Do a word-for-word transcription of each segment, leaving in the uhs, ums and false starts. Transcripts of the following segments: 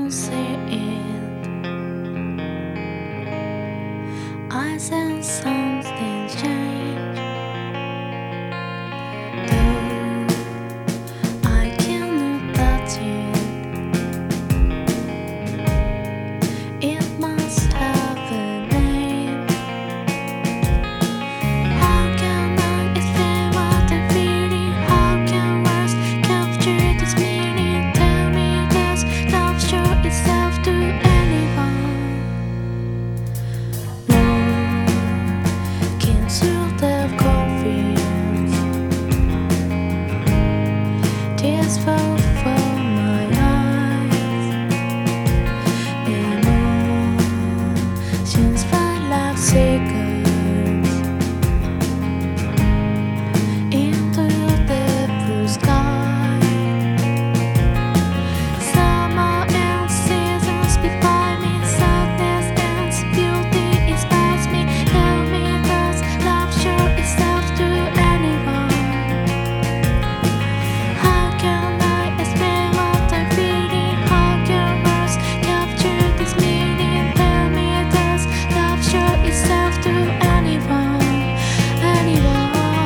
don't see it. I sense something change. Though I cannot touch it, it must have a name. How can I explain what I'm feeling? How can words capture this meaning? Tell me, does love show itself to anyone? No, can soothe the confused. Tears fall from my eyes. Emotions fly like cigarettes into the blue sky. Summer and seasons by me, sadness and beauty inspires me. Tell me, does love show itself to anyone? How can I explain what I'm feeling? How can words capture this meaning? Tell me, does love show itself to anyone? Anyone?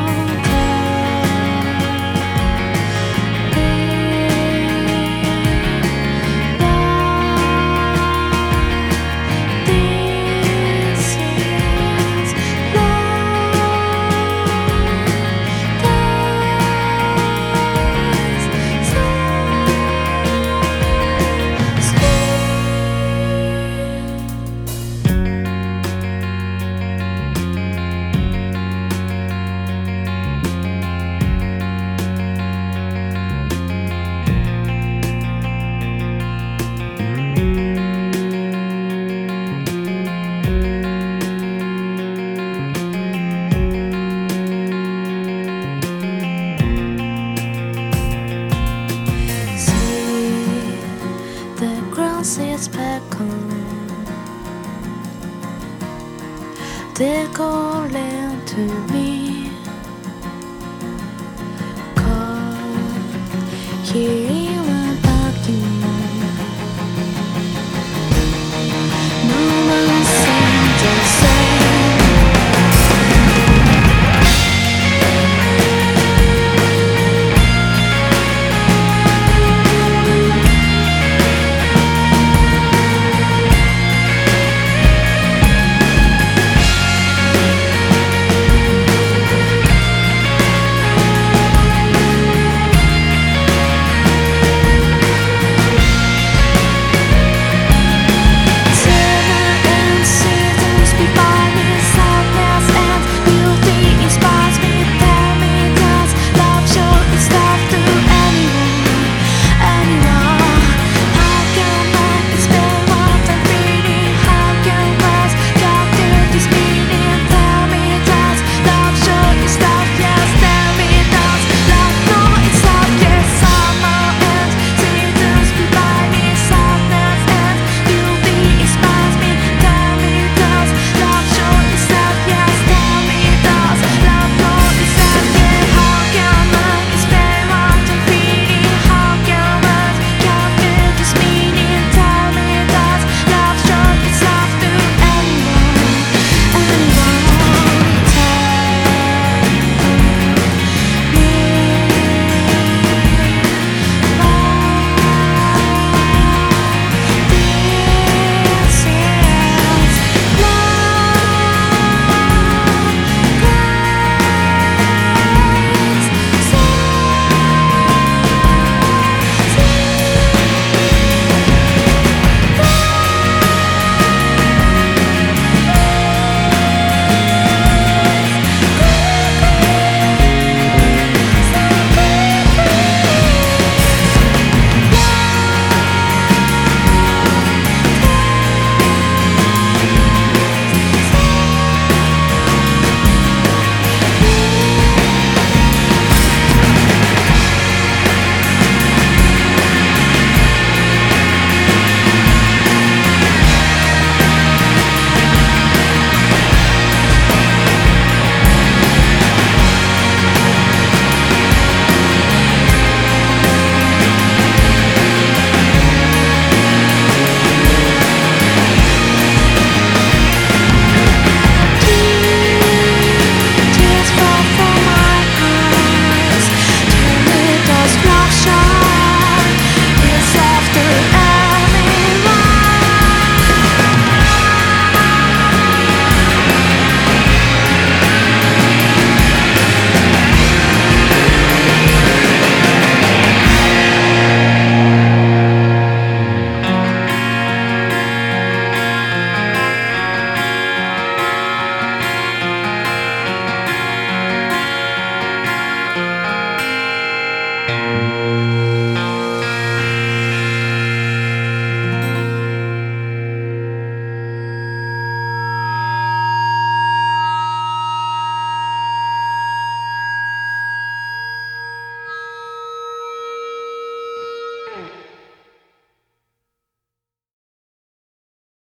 It's back home. They're calling to me. Come here.